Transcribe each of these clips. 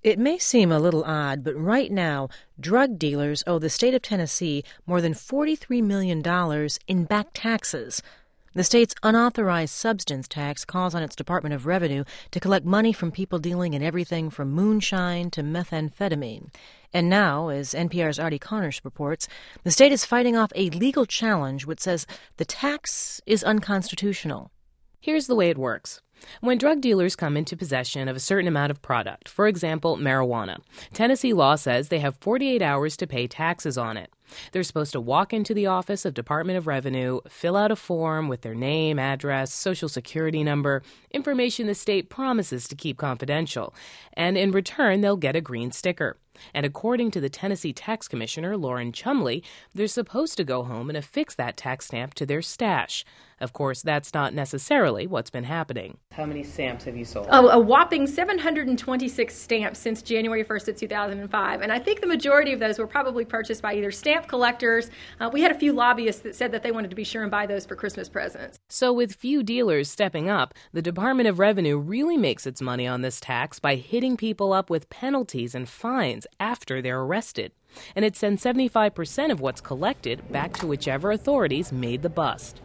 It may seem a little odd, but right now, drug dealers owe the state of Tennessee more than $43 million in back taxes. The state's unauthorized substance tax calls on its Department of Revenue to collect money from people dealing in everything from moonshine to methamphetamine. And now, as NPR's Artie Connors reports, the state is fighting off a legal challenge which says the tax is unconstitutional. Here's the way it works. When drug dealers come into possession of a certain amount of product, for example, marijuana, Tennessee law says they have 48 hours to pay taxes on it. They're supposed to walk into the Office of Department of Revenue, fill out a form with their name, address, social security number, information the state promises to keep confidential, and in return they'll get a green sticker. And according to the Tennessee Tax Commissioner, Lauren Chumley, they're supposed to go home and affix that tax stamp to their stash. Of course, that's not necessarily what's been happening. How many stamps have you sold? A whopping 726 stamps since January 1st of 2005. And I think the majority of those were probably purchased by either stamp collectors. We had a few lobbyists that said that they wanted to be sure and buy those for Christmas presents. So with few dealers stepping up, the Department of Revenue really makes its money on this tax by hitting people up with penalties and fines after they're arrested. And it sends 75% of what's collected back to whichever authorities made the bust.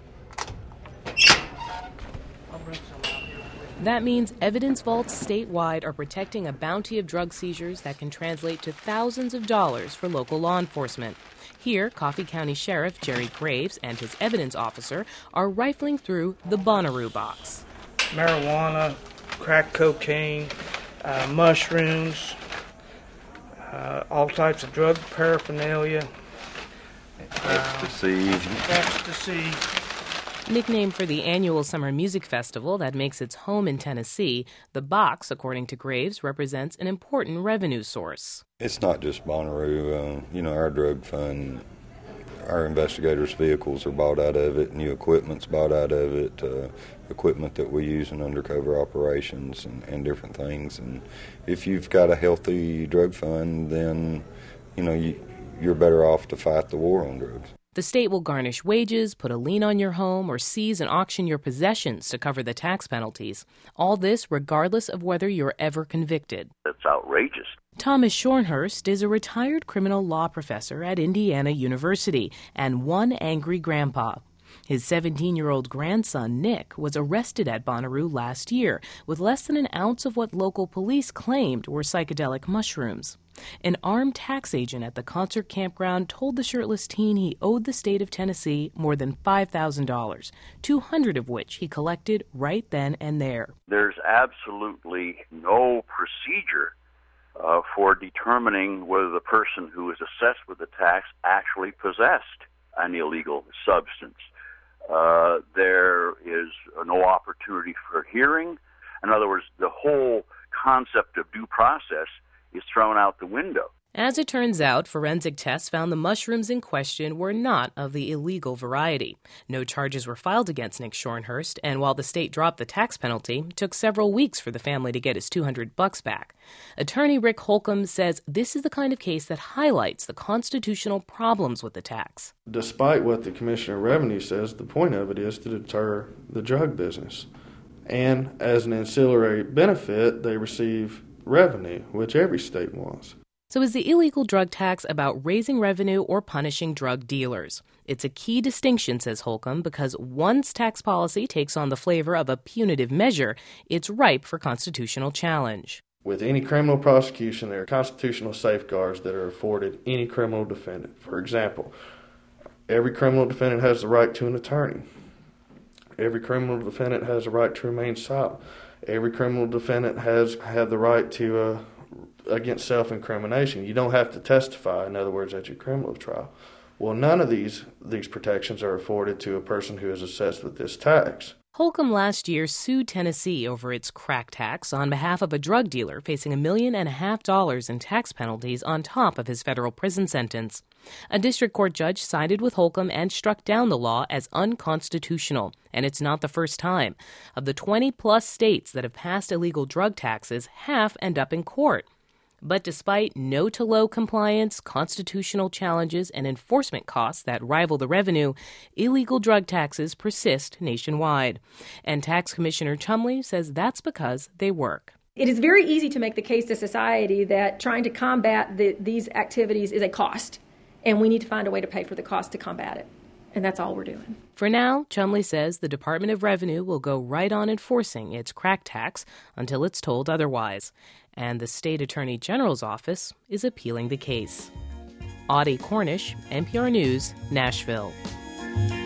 That means evidence vaults statewide are protecting a bounty of drug seizures that can translate to thousands of dollars for local law enforcement. Here, Coffee County Sheriff Jerry Graves and his evidence officer are rifling through the Bonnaroo box. Marijuana, crack cocaine, mushrooms, all types of drug paraphernalia. Ecstasy. Nicknamed for the annual summer music festival that makes its home in Tennessee, the box, according to Graves, represents an important revenue source. It's not just Bonnaroo. Our drug fund, our investigators' vehicles are bought out of it, new equipment's bought out of it, equipment that we use in undercover operations and different things. And if you've got a healthy drug fund, then, you're better off to fight the war on drugs. The state will garnish wages, put a lien on your home, or seize and auction your possessions to cover the tax penalties. All this regardless of whether you're ever convicted. That's outrageous. Thomas Shornhurst is a retired criminal law professor at Indiana University and one angry grandpa. His 17-year-old grandson, Nick, was arrested at Bonnaroo last year with less than an ounce of what local police claimed were psychedelic mushrooms. An armed tax agent at the concert campground told the shirtless teen he owed the state of Tennessee more than $5,000, $200 of which he collected right then and there. There's absolutely no procedure for determining whether the person who is assessed with the tax actually possessed an illegal substance. There is no opportunity for hearing. In other words, the whole concept of due process is thrown out the window. As it turns out, forensic tests found the mushrooms in question were not of the illegal variety. No charges were filed against Nick Shornhurst, and while the state dropped the tax penalty, it took several weeks for the family to get his $200 back. Attorney Rick Holcomb says this is the kind of case that highlights the constitutional problems with the tax. Despite what the Commissioner of Revenue says, the point of it is to deter the drug business. And as an ancillary benefit, they receive revenue, which every state wants. So is the illegal drug tax about raising revenue or punishing drug dealers? It's a key distinction, says Holcomb, because once tax policy takes on the flavor of a punitive measure, it's ripe for constitutional challenge. With any criminal prosecution, there are constitutional safeguards that are afforded any criminal defendant. For example, every criminal defendant has the right to an attorney. Every criminal defendant has the right to remain silent. Every criminal defendant has the right to against self-incrimination. You don't have to testify, in other words, at your criminal trial. Well, none of these protections are afforded to a person who is assessed with this tax. Holcomb last year sued Tennessee over its crack tax on behalf of a drug dealer facing $1.5 million in tax penalties on top of his federal prison sentence. A district court judge sided with Holcomb and struck down the law as unconstitutional, and it's not the first time. Of the 20-plus states that have passed illegal drug taxes, half end up in court. But despite no-to-low compliance, constitutional challenges, and enforcement costs that rival the revenue, illegal drug taxes persist nationwide. And Tax Commissioner Chumley says that's because they work. it is very easy to make the case to society that trying to combat these activities is a cost, and we need to find a way to pay for the cost to combat it. And that's all we're doing. For now, Chumley says the Department of Revenue will go right on enforcing its crack tax until it's told otherwise. And the State Attorney General's office is appealing the case. Audie Cornish, NPR News, Nashville.